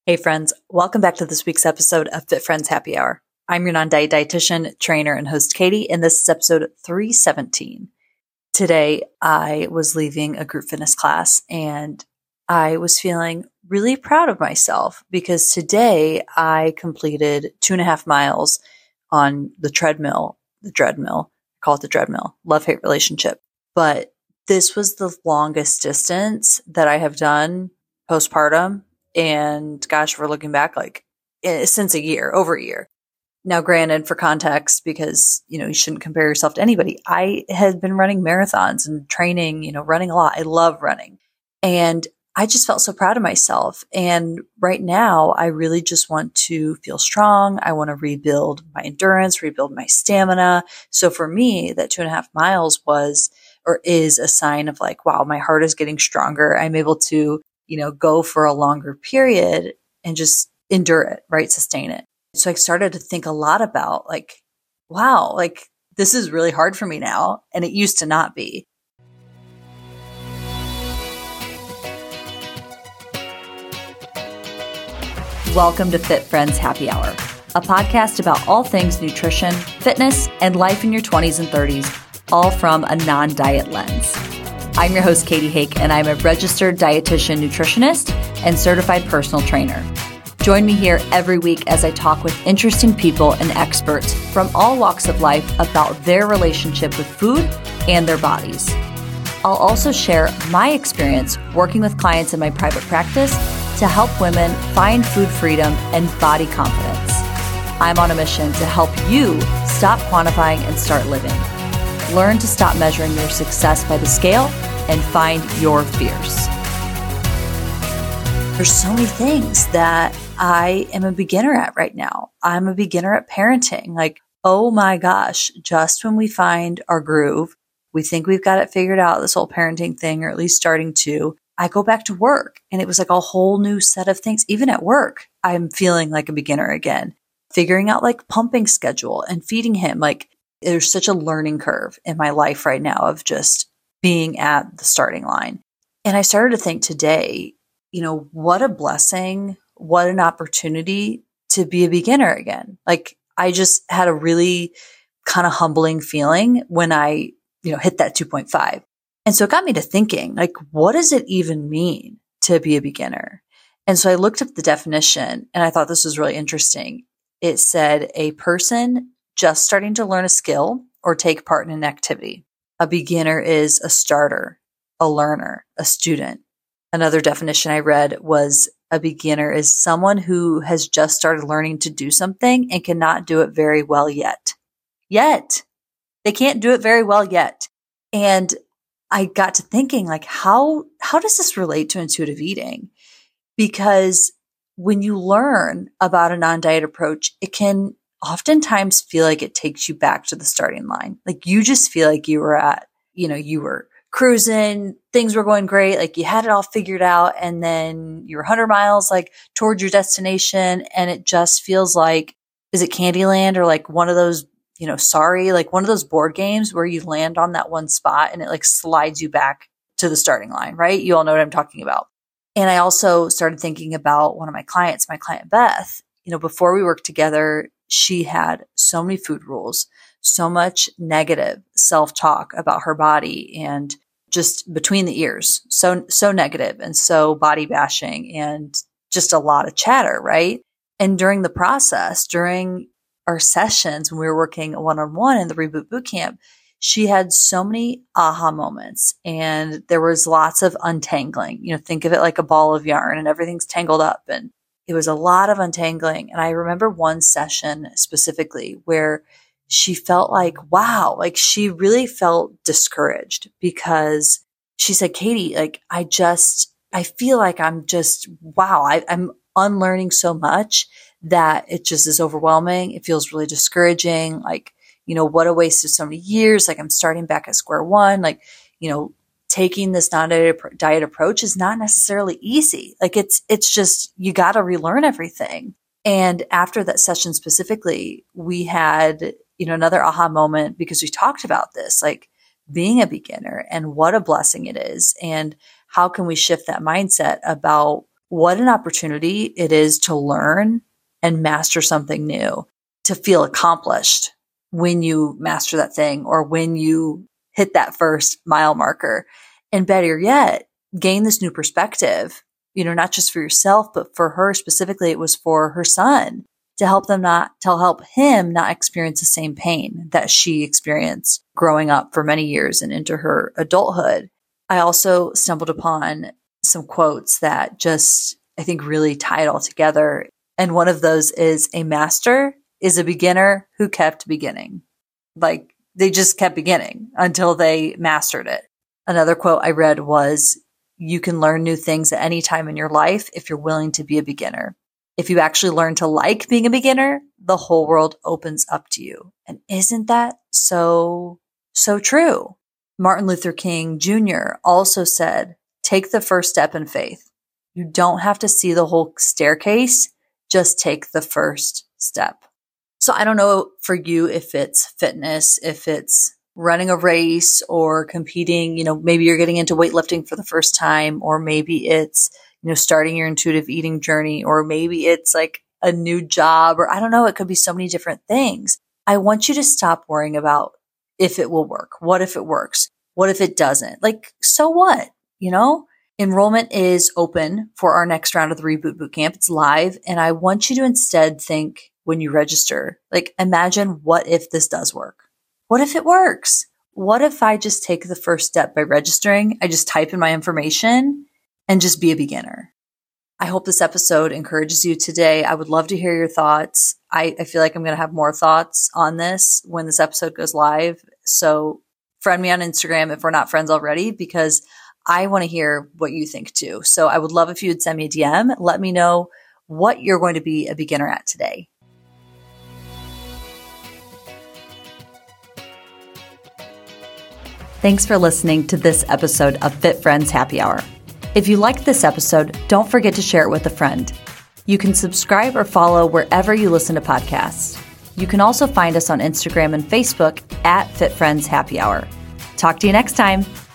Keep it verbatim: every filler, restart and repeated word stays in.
Hey friends, welcome back to this week's episode of Fit Friends Happy Hour. I'm your non-diet dietitian, trainer, and host Katie, and this is episode three seventeen. Today, I was leaving a group fitness class and I was feeling really proud of myself because today I completed two and a half miles on the treadmill, the treadmill, I call it the treadmill, love-hate relationship. But this was the longest distance that I have done postpartum. And gosh, we're looking back like eh, since a year, over a year. Now, granted, for context, because, you know, you shouldn't compare yourself to anybody. I had been running marathons and training, you know, running a lot. I love running. And I just felt so proud of myself. And right now, I really just want to feel strong. I want to rebuild my endurance, rebuild my stamina. So for me, that two and a half miles was or is a sign of like, wow, my heart is getting stronger. I'm able to you know, go for a longer period and just endure it, right? Sustain it. So I started to think a lot about like, wow, like this is really hard for me now. And it used to not be. Welcome to Fit Friends Happy Hour, a podcast about all things nutrition, fitness, and life in your twenties and thirties, all from a non-diet lens. I'm your host, Katie Hake, and I'm a registered dietitian nutritionist and certified personal trainer. Join me here every week as I talk with interesting people and experts from all walks of life about their relationship with food and their bodies. I'll also share my experience working with clients in my private practice to help women find food freedom and body confidence. I'm on a mission to help you stop quantifying and start living. Learn to stop measuring your success by the scale and find your fears. There's so many things that I am a beginner at right now. I'm a beginner at parenting. Like, oh my gosh, just when we find our groove, we think we've got it figured out, this whole parenting thing, or at least starting to, I go back to work and it was like a whole new set of things. Even at work, I'm feeling like a beginner again, figuring out like pumping schedule and feeding him. Like, there's such a learning curve in my life right now of just being at the starting line. And I started to think today, you know, what a blessing, what an opportunity to be a beginner again. Like I just had a really kind of humbling feeling when I, you know, hit that two point five. And so it got me to thinking, like, what does it even mean to be a beginner? And so I looked up the definition and I thought this was really interesting. It said a person just starting to learn a skill or take part in an activity. A beginner is a starter, a learner, a student. Another definition I read was a beginner is someone who has just started learning to do something and cannot do it very well yet. Yet. They can't do it very well yet. And I got to thinking, like, how, how does this relate to intuitive eating? Because when you learn about a non-diet approach, it can oftentimes feel like it takes you back to the starting line. Like you just feel like you were at, you know, you were cruising, things were going great, like you had it all figured out, and then you're one hundred miles like towards your destination, and it just feels like, is it Candyland or like one of those, you know, sorry, like one of those board games where you land on that one spot and it like slides you back to the starting line, right? You all know what I'm talking about. And I also started thinking about one of my clients, my client Beth. You know, before we worked together, she had so many food rules, so much negative self-talk about her body and just between the ears. So, so negative and so body bashing and just a lot of chatter, right? And during the process, during our sessions, when we were working one-on-one in the Reboot Bootcamp, she had so many aha moments and there was lots of untangling. You know, think of it like a ball of yarn and everything's tangled up, and it was a lot of untangling. And I remember one session specifically where she felt like, wow, like she really felt discouraged because she said, Katie, like I just, I feel like I'm just, wow, I, I'm unlearning so much that it just is overwhelming. It feels really discouraging. Like, you know, what a waste of so many years. Like I'm starting back at square one. Like, you know, taking this non-diet diet approach is not necessarily easy. Like it's, it's just, you got to relearn everything. And after that session specifically, we had, you know, another aha moment because we talked about this, like being a beginner and what a blessing it is. And how can we shift that mindset about what an opportunity it is to learn and master something new, to feel accomplished when you master that thing or when you hit that first mile marker. And better yet, gain this new perspective, you know, not just for yourself, but for her specifically, it was for her son to help them not, to help him not experience the same pain that she experienced growing up for many years and into her adulthood. I also stumbled upon some quotes that just, I think, really tie it all together. And one of those is, a master is a beginner who kept beginning. Like, they just kept beginning until they mastered it. Another quote I read was, you can learn new things at any time in your life if you're willing to be a beginner. If you actually learn to like being a beginner, the whole world opens up to you. And isn't that so, so true? Martin Luther King Junior also said, take the first step in faith. You don't have to see the whole staircase. Just take the first step. So I don't know for you if it's fitness, if it's running a race or competing, you know, maybe you're getting into weightlifting for the first time, or maybe it's, you know, starting your intuitive eating journey, or maybe it's like a new job, or I don't know, it could be so many different things. I want you to stop worrying about if it will work. What if it works? What if it doesn't? Like, so what? You know, enrollment is open for our next round of the Reboot Bootcamp. It's live. And I want you to instead think, when you register, like, imagine, what if this does work? What if it works? What if I just take the first step by registering? I just type in my information and just be a beginner. I hope this episode encourages you today. I would love to hear your thoughts. I, I feel like I'm going to have more thoughts on this when this episode goes live. So friend me on Instagram if we're not friends already, because I want to hear what you think too. So I would love if you would send me a D M. Let me know what you're going to be a beginner at today. Thanks for listening to this episode of Fit Friends Happy Hour. If you liked this episode, don't forget to share it with a friend. You can subscribe or follow wherever you listen to podcasts. You can also find us on Instagram and Facebook at Fit Friends Happy Hour. Talk to you next time.